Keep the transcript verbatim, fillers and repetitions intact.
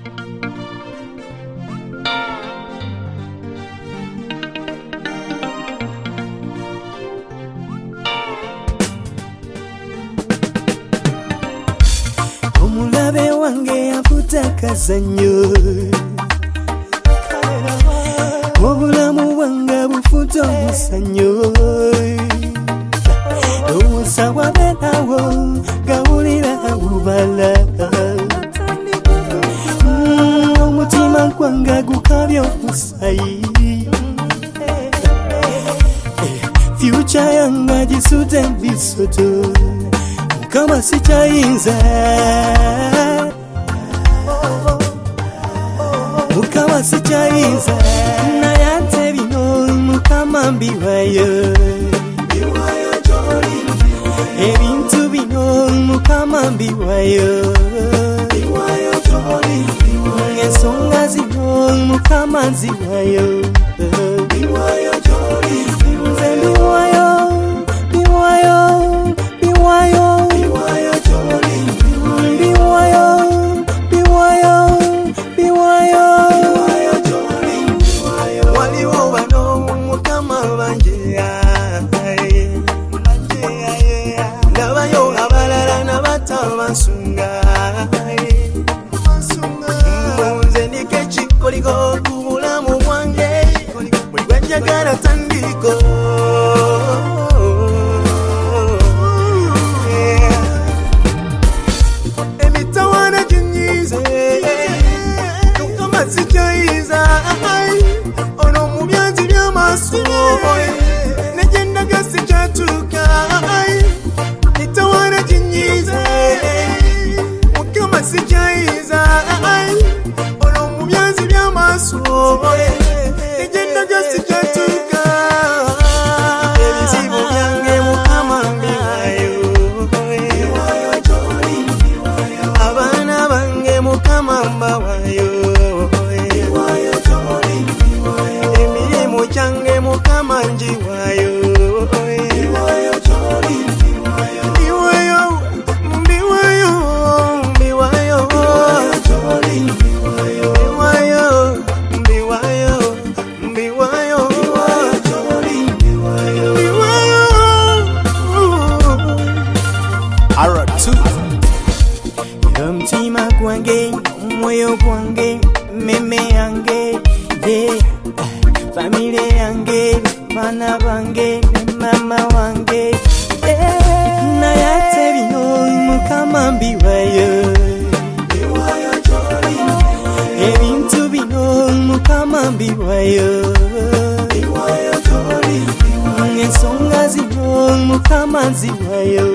Omulabe wange akutakaza nnyo, obulamu bwange bufuta omusanyo. Omusawa benawo gawulira bubala, omutima gwange gukabya omusayi. Future yange gisudde bisoto, Mukama sikyayinza, Mukama sikyayinza, naye ate bino Mukama mbiwayo, ebintu bino Mukama mbiwayo, ensonga zino Mukama nziwayo, nze mbiwayo, mbiwayo, mbiwayo, mbiwayo, mbiwayo, mbiwayo. Waliwo bano Mukama banje, ndabayo abalala n'abatabansunga, nze ndiko ekikoliko ku bulamu bwange, buli gwe njagala tandiko. Emitawana ginyize, Mukama sikyayinza, ono mu byanzi by'amaaso, negye ndaga sikyatuuka. Emitawana ginyize, Mukama sikyayinza, ono mu byanzi by'amaaso, negye ndaga sikyatuuka. Ebizibu byange Mukama mbiwayo, abaana bange Mukama mbawayo, emirimu gyange Mukama ngiwayo, mbiwayo, mbiwayo, mbiwayo, mbiwayo, mbiwayo, mbiwayo, mbiwayo. Ara two. Omutima gwange, omwoyo gwange, meme yange, yeah. Family yange, bana bange, mama wange, yeah. Naye ate bino Mukama mbiwayo, ebintu bino Mukama mbiwayo, ensonga zino Mukama nziwayo,